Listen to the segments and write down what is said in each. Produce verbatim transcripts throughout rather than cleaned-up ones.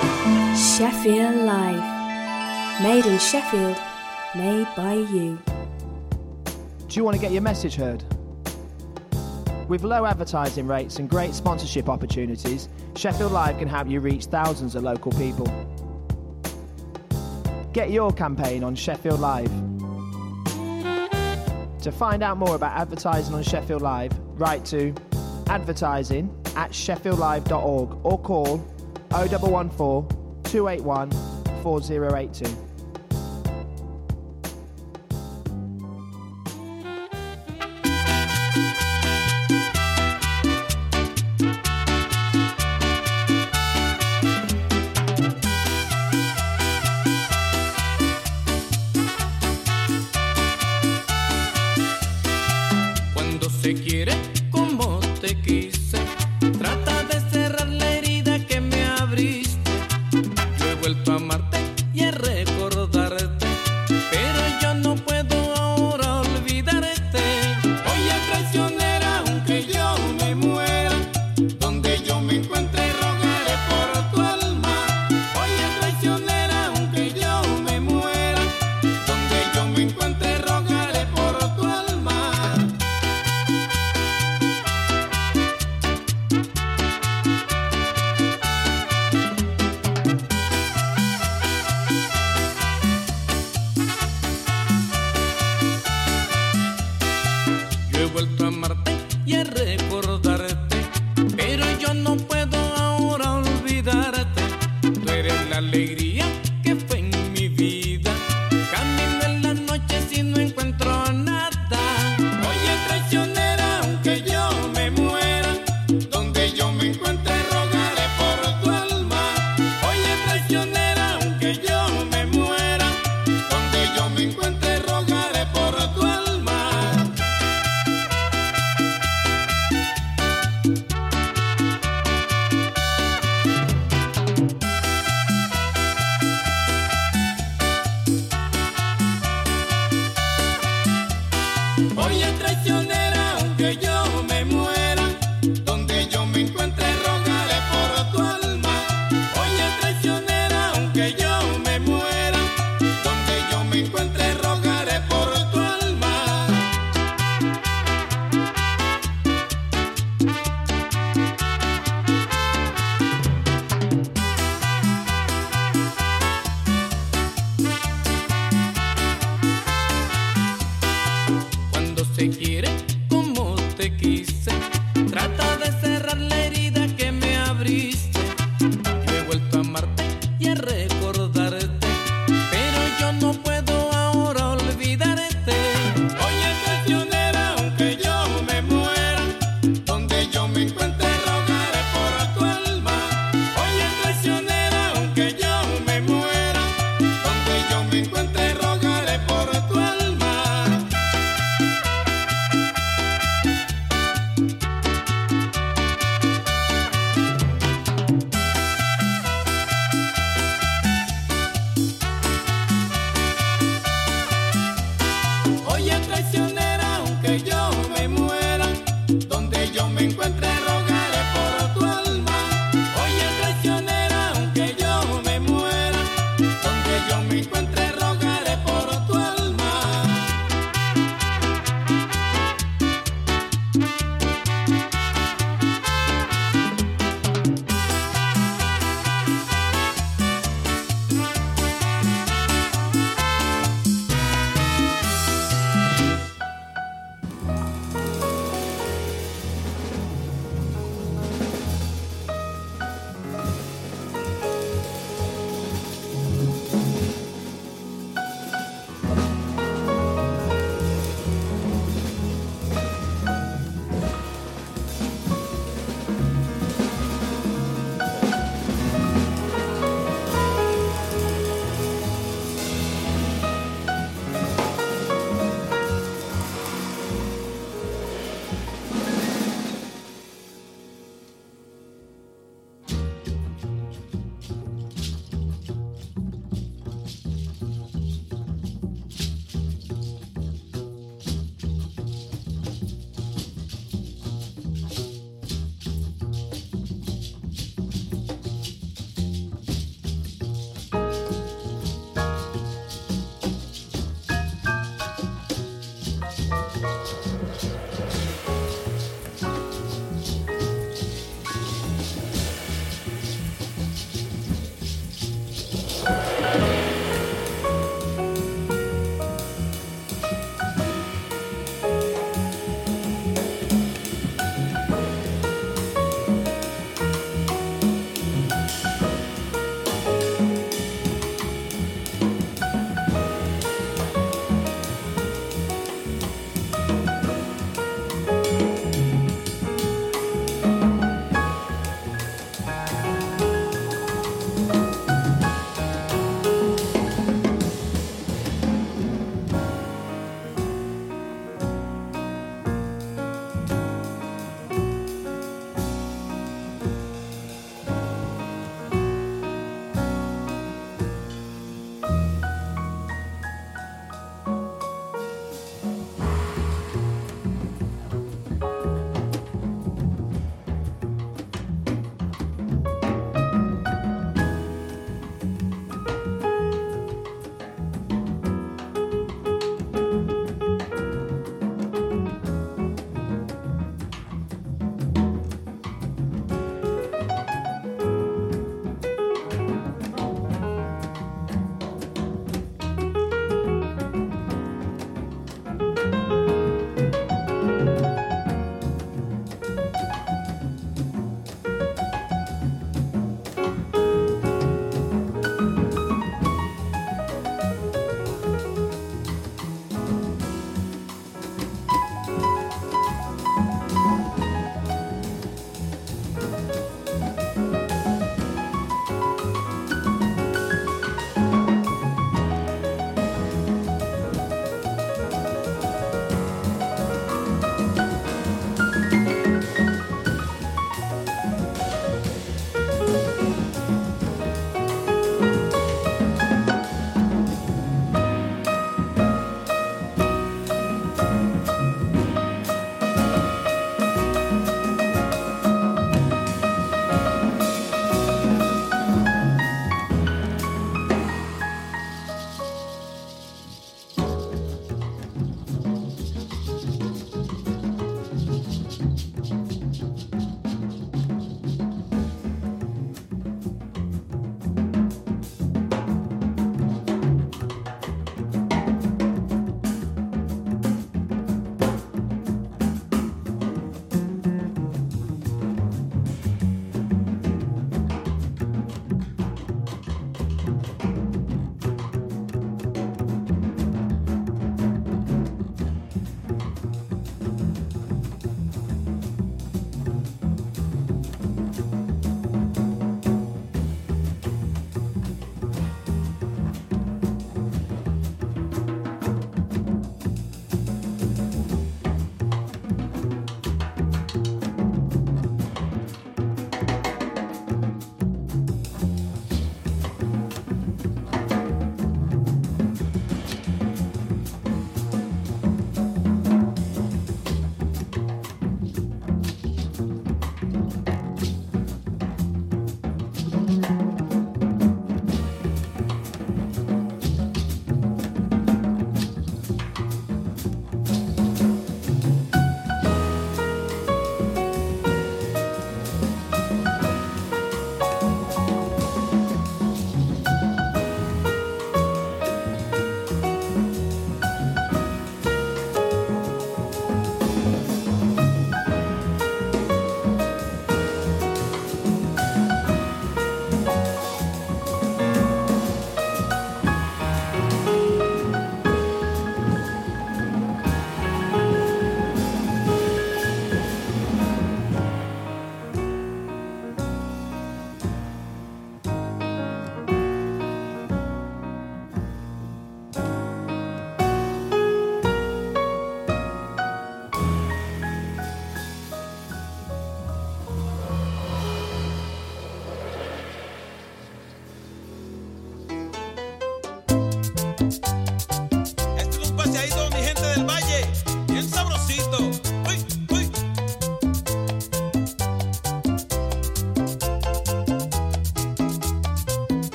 Sheffield Live. Made in Sheffield, made by you. Do you want to get your message heard? With low advertising rates and great sponsorship opportunities, Sheffield Live can help you reach thousands of local people. Get your campaign on Sheffield Live. To find out more about advertising on Sheffield Live, write to advertising at sheffield live dot org or call oh one one four, two eight one, four oh eight two.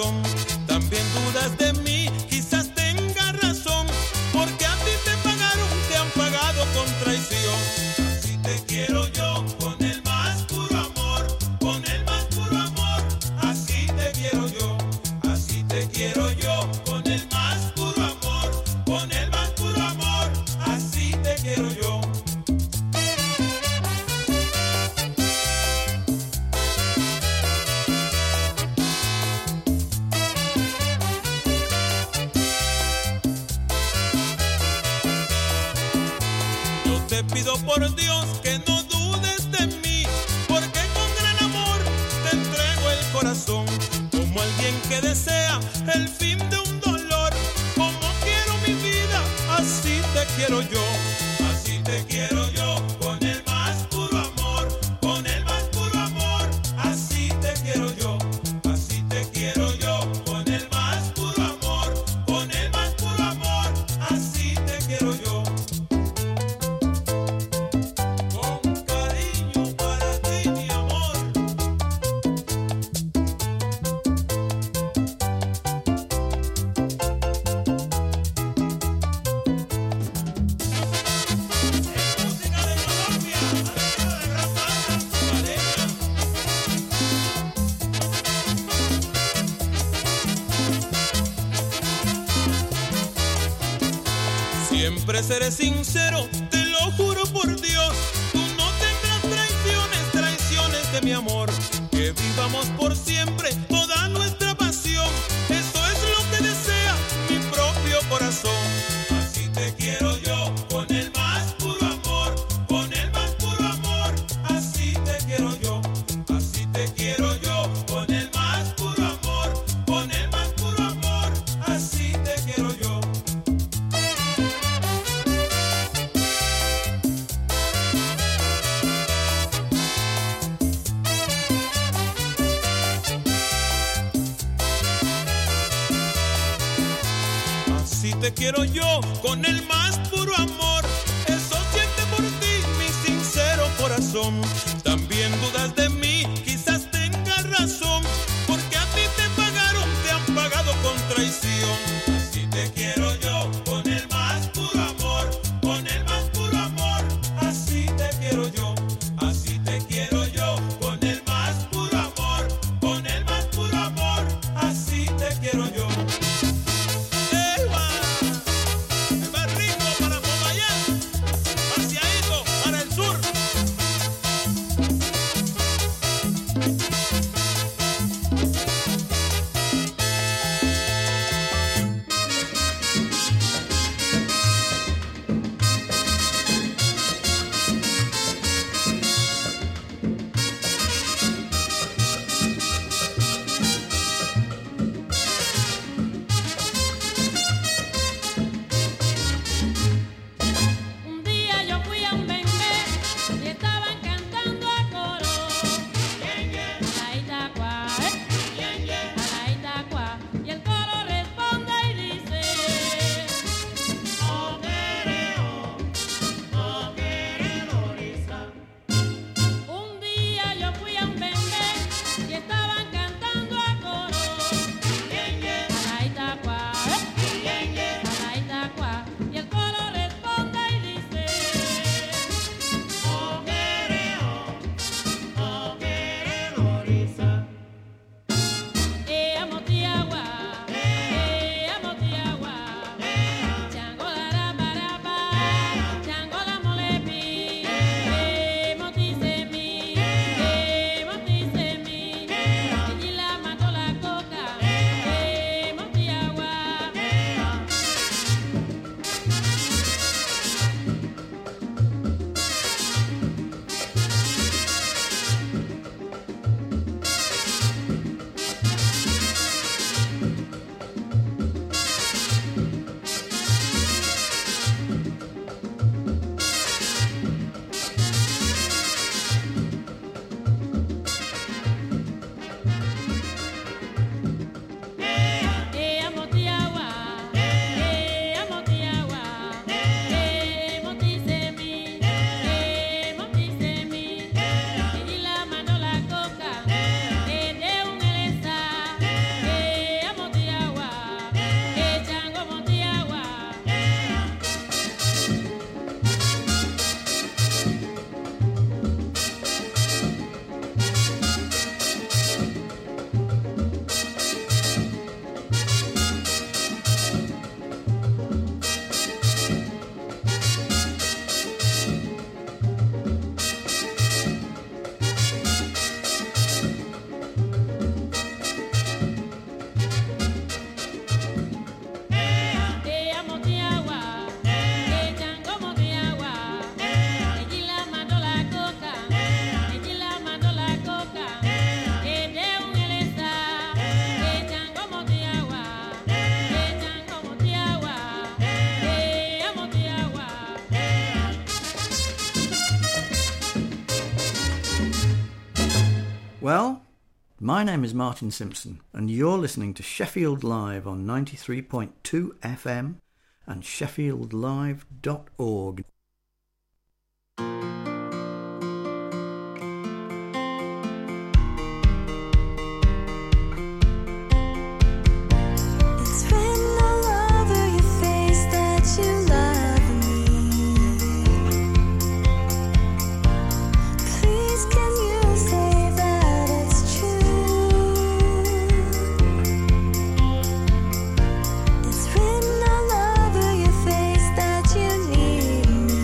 corazón. También dudas de mí, quizás tengas razón, porque a ti te pagaron, te han pagado con traición. Así te quiero yo, con el más puro amor, con el más puro amor. Así te quiero yo, así te quiero yo, con el más puro amor, con el más puro amor. Así te quiero yo. Te pido por Dios que no dudes de mí, porque con gran amor te entrego el corazón, como alguien que desea el fin de un dolor. Como quiero mi vida, así te quiero yo, así te quiero yo, con el más puro amor, con el más puro amor. Así te quiero yo, así te quiero yo, con el más puro amor, con el más puro amor. Así te quiero yo. Siempre seré sincero, te lo juro por Dios. Tú no tendrás traiciones, traiciones de mi amor. Que vivamos por siempre toda nuestra pasión. Eso es lo que desea mi propio corazón. Así te quiero yo, con el más puro amor, con el más puro amor. Así te quiero yo, así te quiero yo, con el más puro amor, con el más puro amor. Así te quiero yo. Así te quiero yo, con el más puro amor. Eso siente por ti mi sincero corazón. También dudas de mí, quizás tengas razón, porque a ti te pagaron, te han pagado con traición. Así te quiero yo, con el más puro amor, con el más puro amor. Así te quiero yo, así te quiero yo, con el más puro amor, con el más puro amor. Así te quiero yo. My name is Martin Simpson, and you're listening to Sheffield Live on ninety-three point two F M and sheffield live dot org. It's written all over your face that you need me.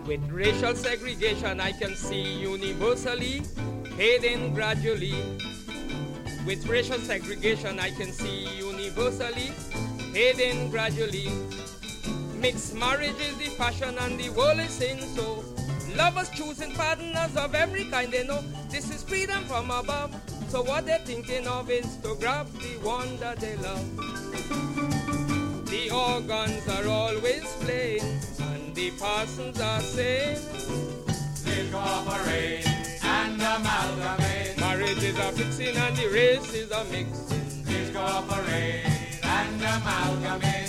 With racial segregation I can see universally fading gradually. With racial segregation I can see universally fading gradually. Mixed marriage is the fashion and the world is saying so. Lovers choosing partners of every kind they know. This is freedom from above. So what they're thinking of is to grab the one that they love. The organs are always playing and the parsons are saying, they cooperate and amalgamate. Marriages are fixing and the races are mixing. They cooperate and amalgamate.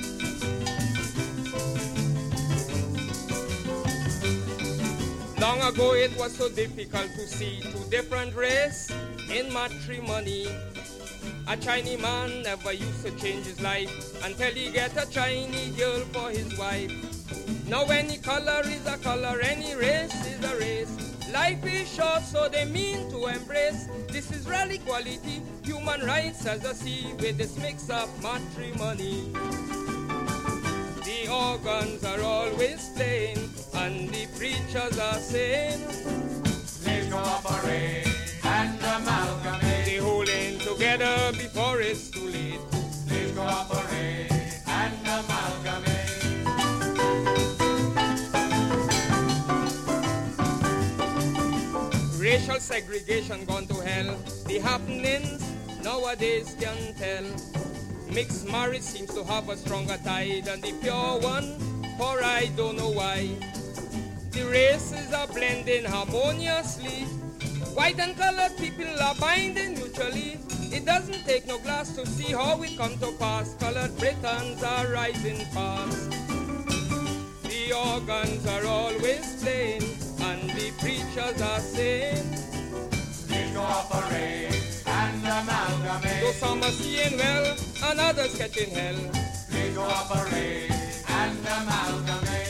Long ago it was so difficult to see two different races in matrimony. A Chinese man never used to change his life until he get a Chinese girl for his wife. Now any color is a color, any race is a race. Life is short, so they mean to embrace. This is real equality, human rights as a sea with this mix-up matrimony. The organs are always playing and the preachers are saying, they cooperate and amalgamate. They holding together before it's too late. They cooperate and amalgamate. Racial segregation gone to hell. The happenings nowadays can tell. Mixed marriage seems to have a stronger tie than the pure one, for I don't know why. The races are blending harmoniously. White and colored people are binding mutually. It doesn't take no glass to see how it come to pass. Colored Britons are rising fast. The organs are always playing and the preachers are saying, they cooperate and amalgamate. Though some are seeing well and others catching hell. They cooperate and amalgamate.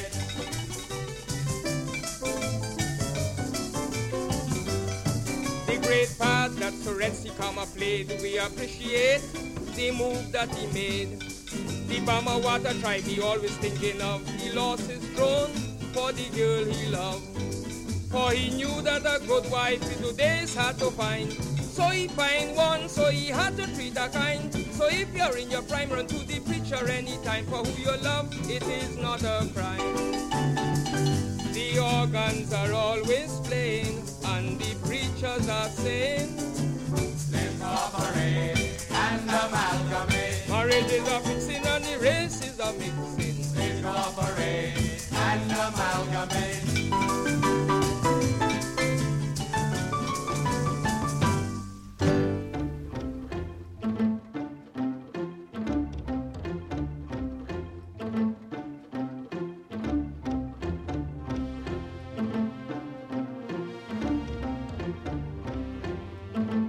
The great part that Sorensi Kama played, we appreciate the move that he made. The Bama Water tribe he always thinking of. He lost his throne for the girl he loved. For he knew that a good wife in today's hard to find. So he find one, so he had to treat her kind. So if you're in your prime, run to the preacher anytime. For who you love, it is not a crime. The organs are always playing and the preachers are saying, they cooperate and amalgamate. Marriages are fixing and the races are mixing. They cooperate and amalgamate. Thank you.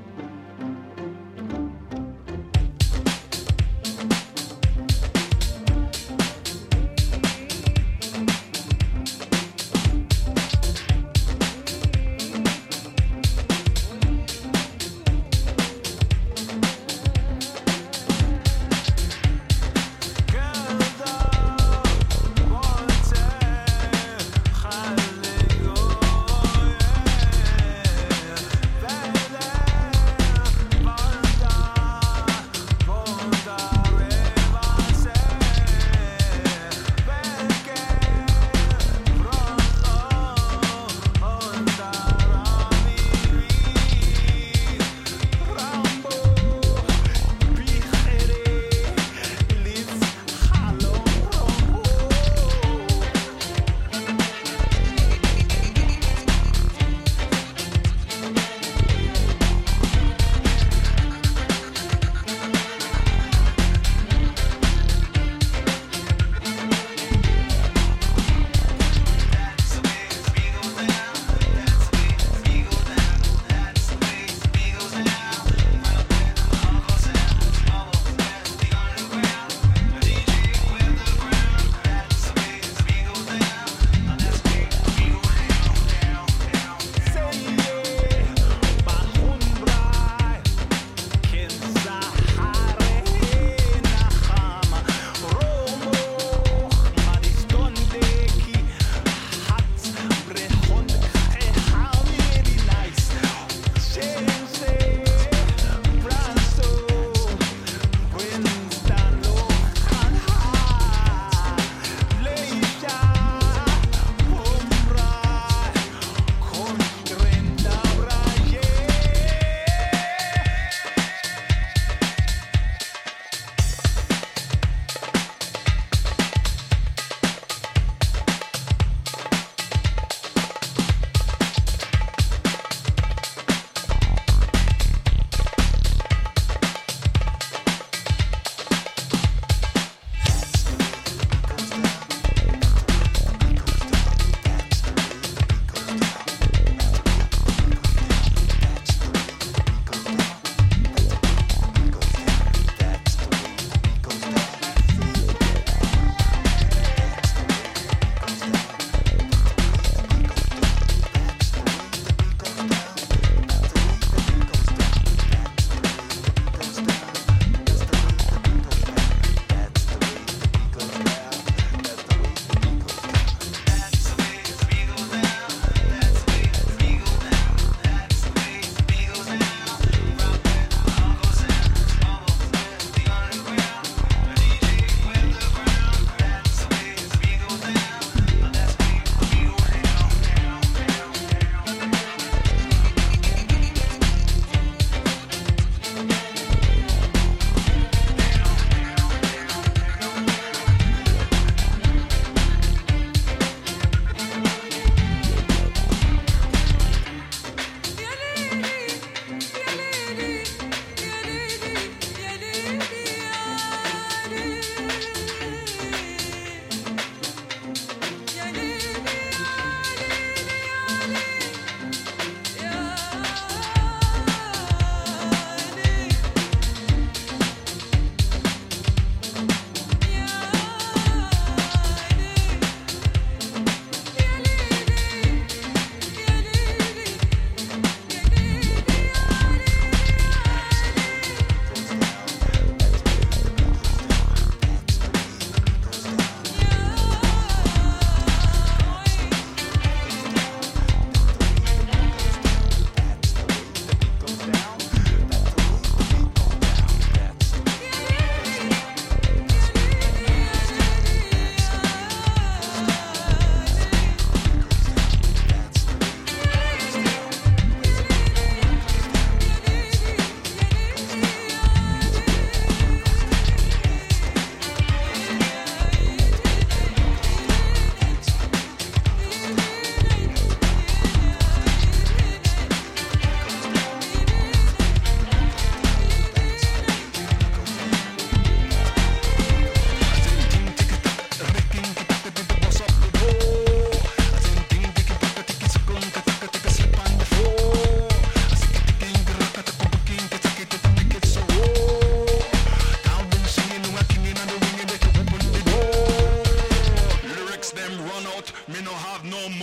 but me no have no more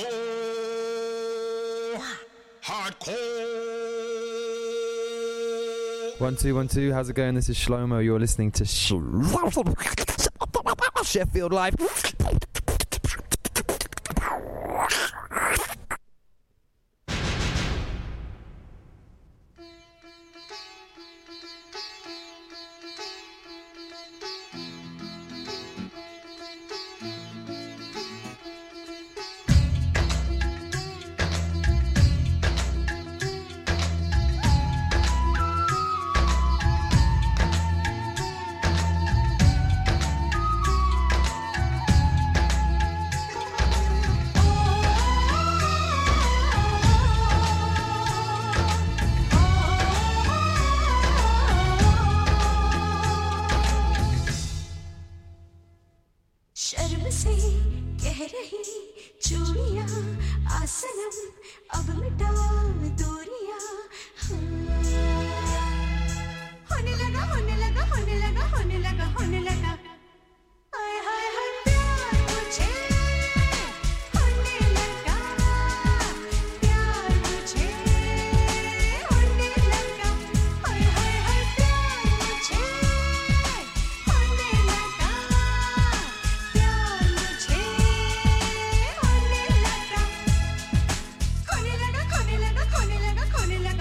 hardcore. One, two, one, two. How's it going? This is Shlomo. You're listening to Sh- Sheffield Live.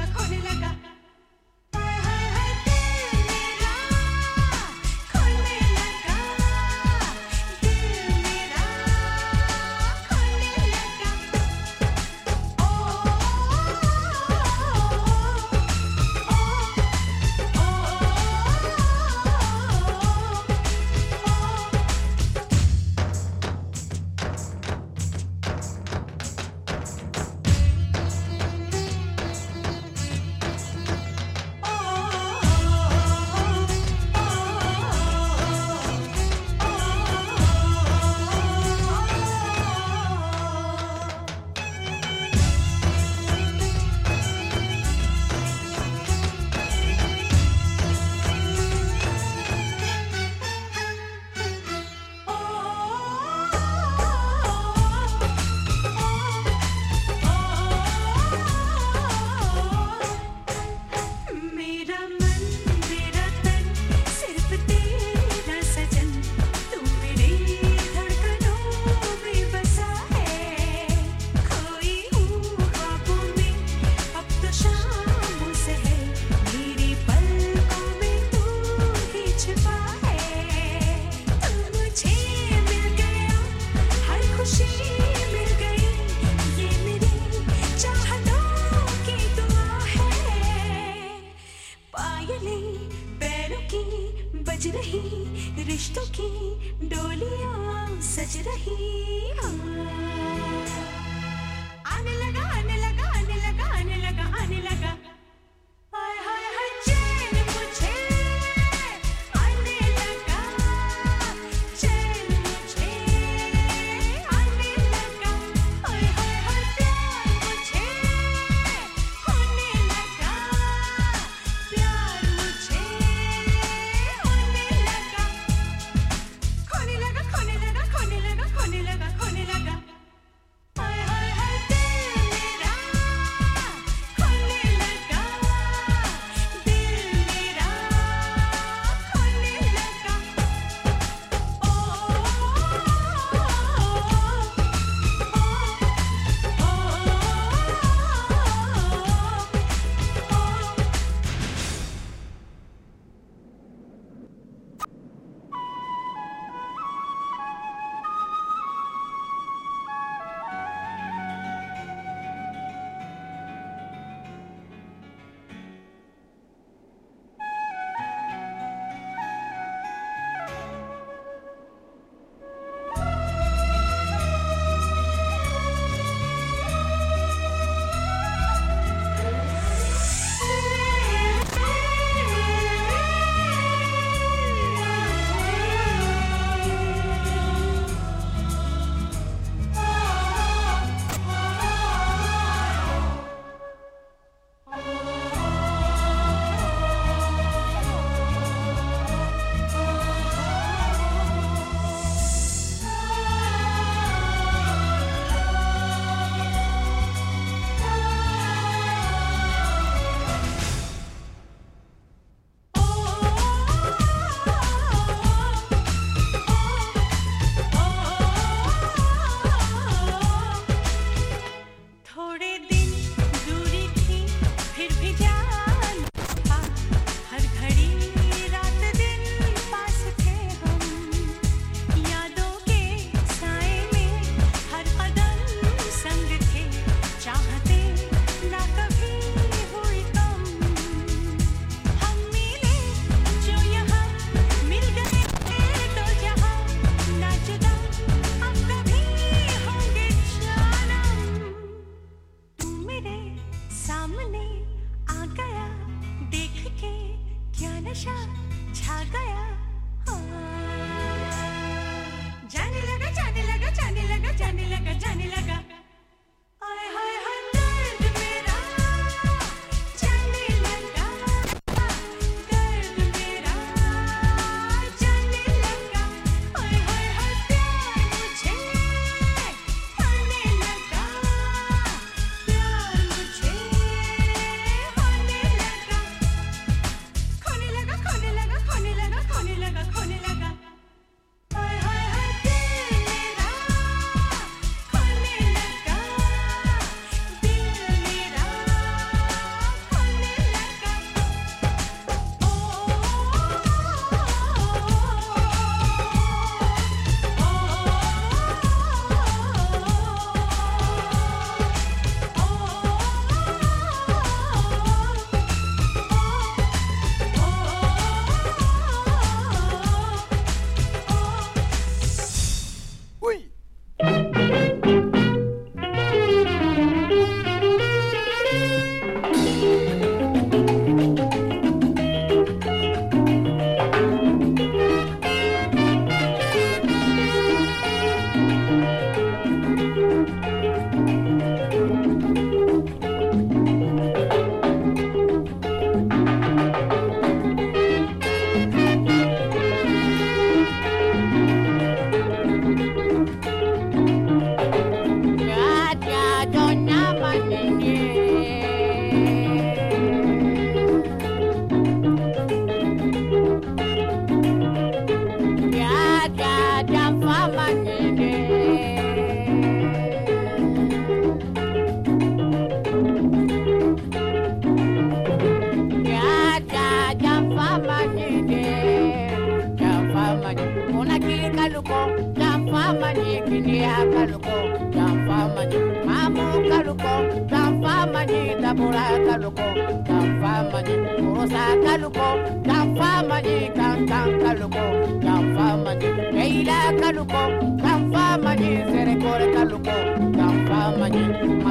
Con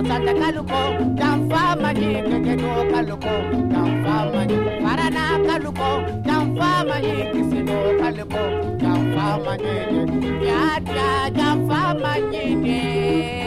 Santa Caluco, down fama ni Keketo Caluco, down fama ni Parana Caluco, down fama ni Kisino Caluco, down fama ni Ya ya down fama ni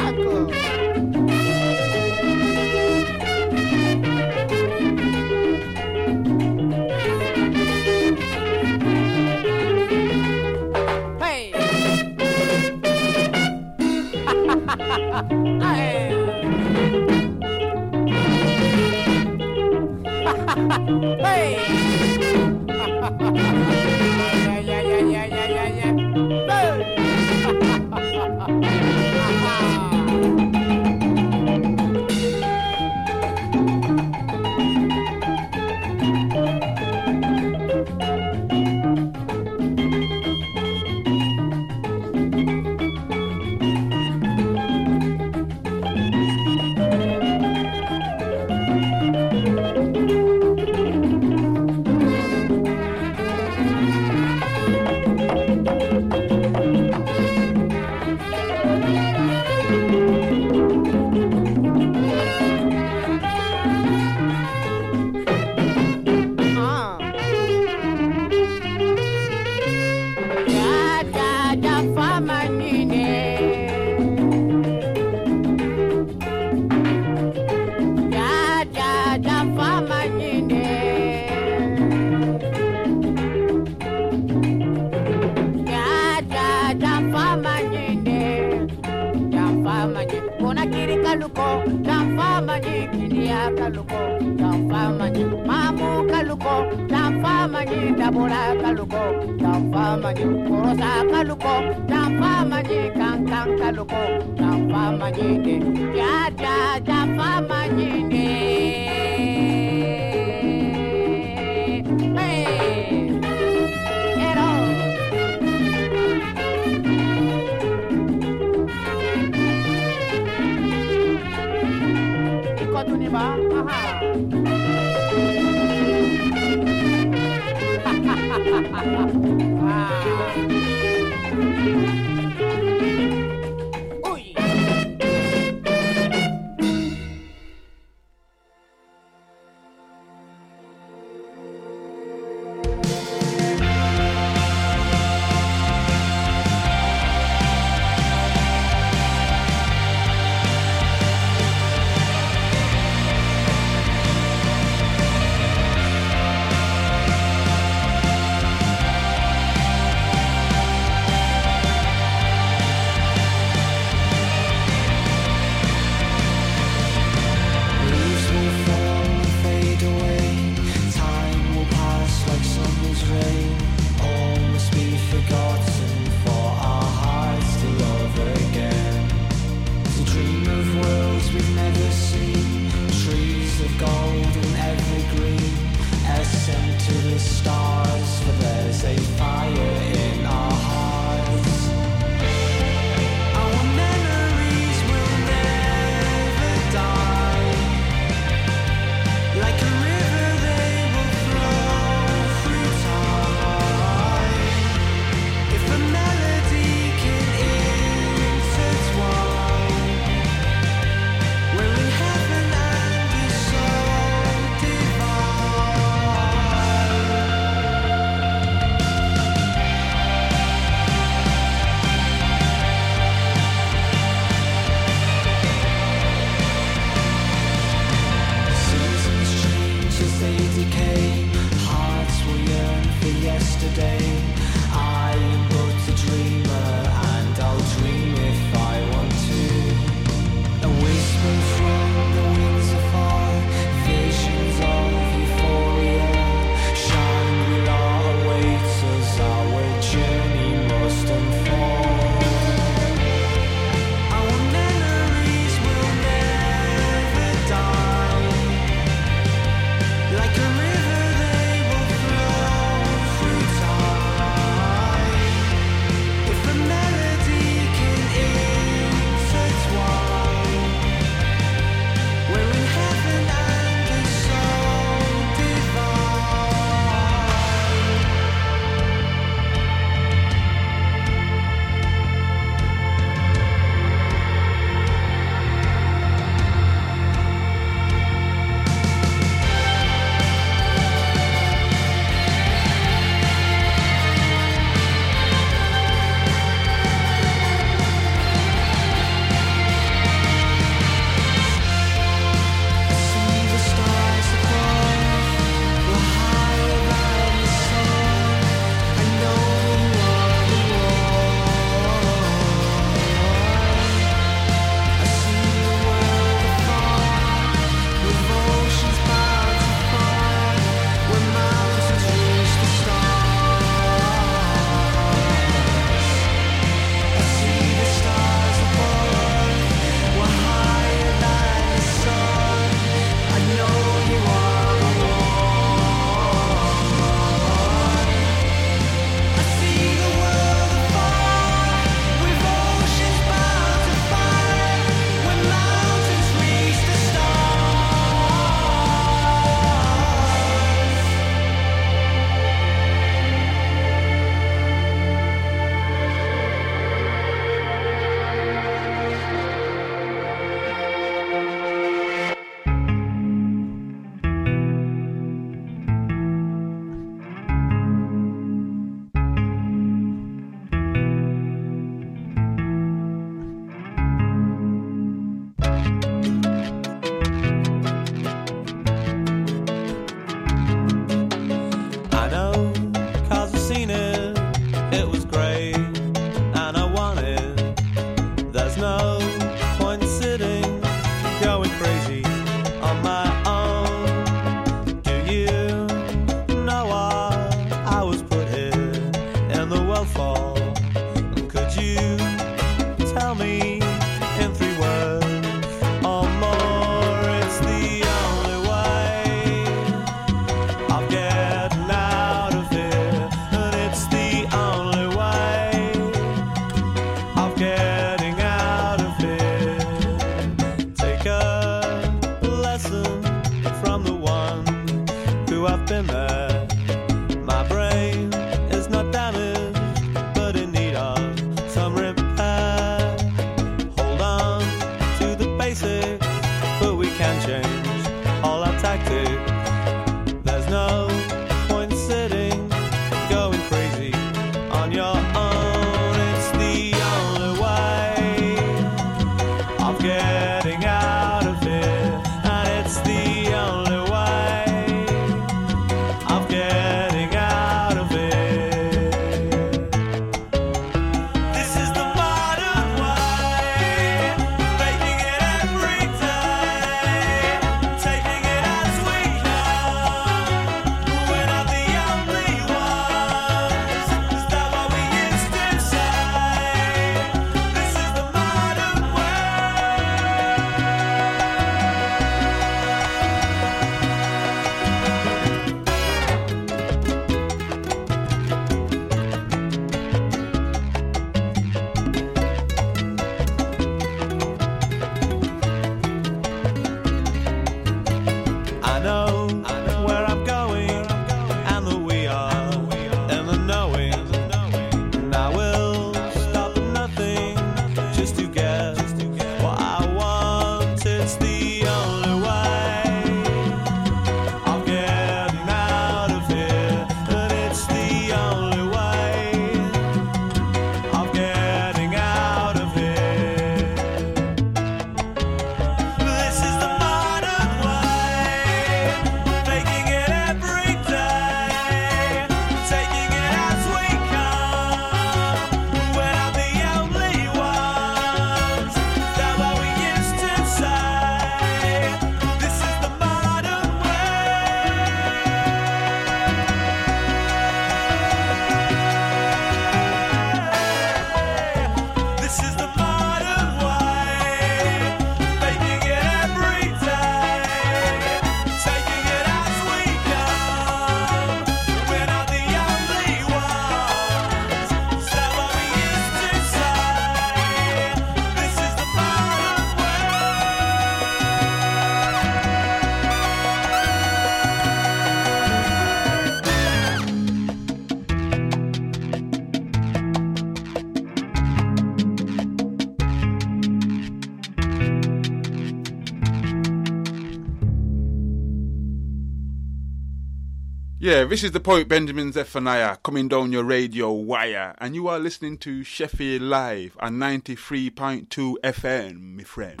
Yeah, this is the poet Benjamin Zephaniah coming down your radio wire, and you are listening to Sheffield Live on ninety-three point two F M, my friend.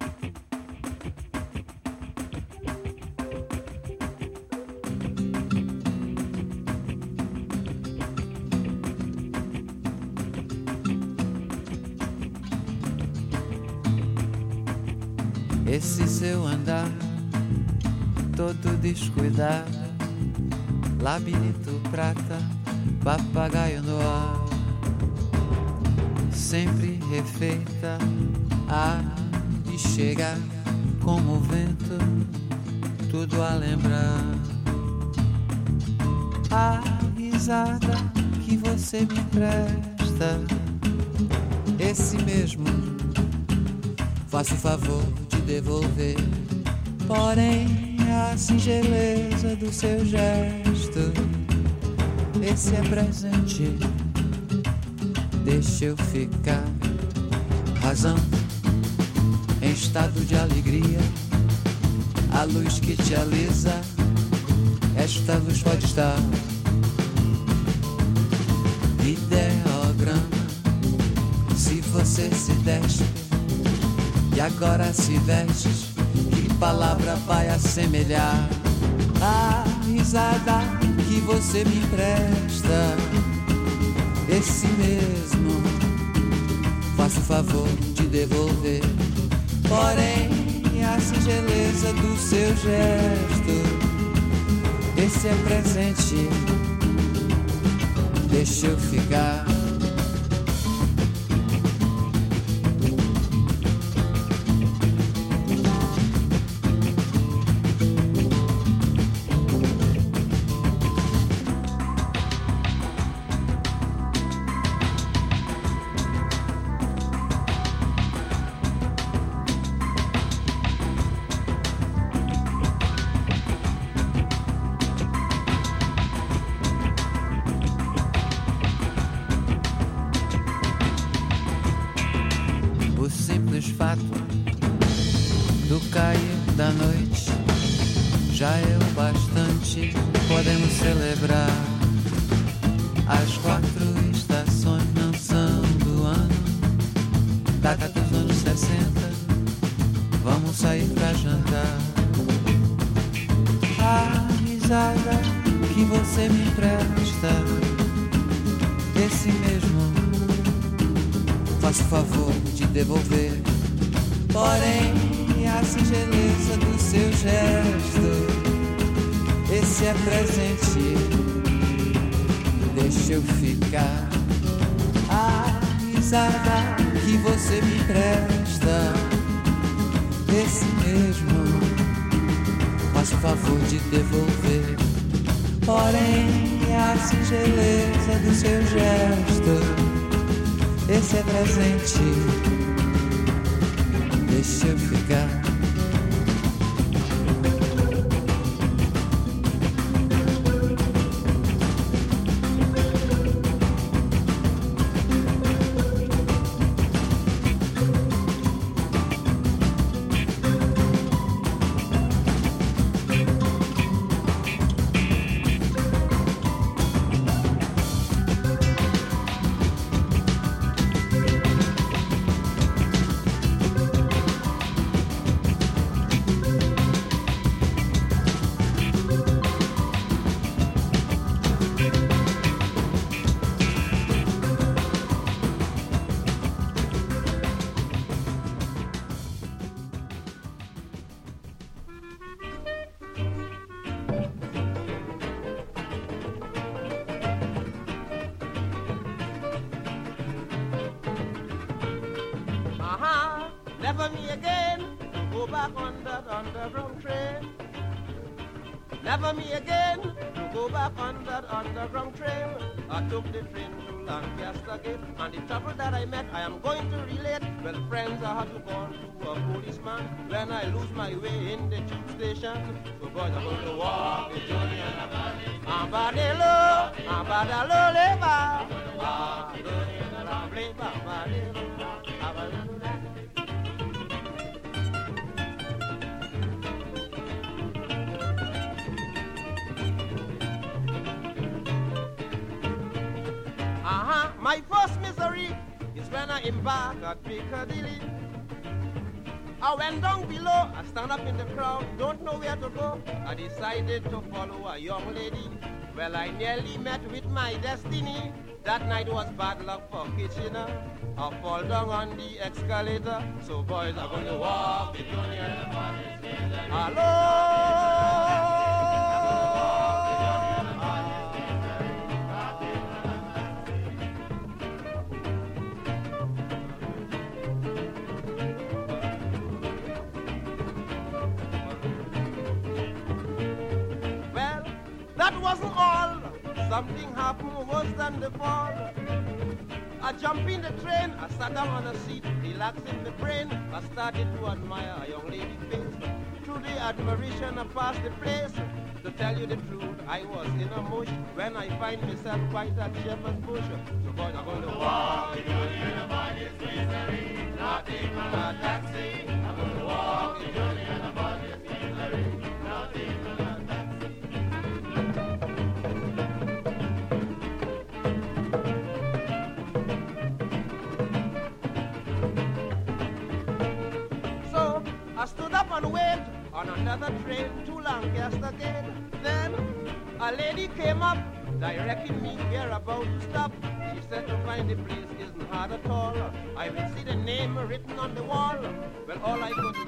Esse seu andar todo descuidado, labirinto prata, papagaio no ar, sempre refeita, há de chegar como o vento, tudo a lembrar. A risada que você me empresta, esse mesmo, faço o favor de devolver, porém a singeleza do seu gesto, esse é presente, deixa eu ficar. Razão em estado de alegria, a luz que te alisa, esta luz pode estar. Ideograma, se você se despe e agora se veste, que palavra vai assemelhar a risada que você me empresta? Esse mesmo, faço o favor de devolver, porém a singeleza do seu gesto, esse é presente, deixa eu ficar. Deixa eu ficar. Never me again, go back on that underground train. Never me again, go back on that underground train. I took the train to Lancaster Gate, and the trouble that I met, I am going to relate. Well, friends, I had to go to a policeman when I lose my way in the tube station. So boys, I'm going to walk the journey and I'm Ambadelo, ambadalo leva, ambadelo, ambadelo. I embark at Piccadilly. I went down below, I stand up in the crowd, don't know where to go. I decided to follow a young lady. Well, I nearly met with my destiny. That night was bad luck for Kitchener. I fall down on the escalator. So boys are going to walk the Union. Hello. Well, that wasn't all. Something happened worse than the fall. I jumped in the train, I sat down on a seat, relaxing the brain. I started to admire a young lady's face. Through the admiration, I passed the place. To tell you the truth, I was in a mush when I find myself quite at Shepherd's Bush. So boys, I'm going to walk the Union about this misery, not even a taxi. I'm going to walk the Union about this misery, not even a I stood up and waited on another train to Lancaster Gate. Then a lady came up, directing me where about to stop. She said to find the place isn't hard at all. I will see the name written on the wall. Well, all I could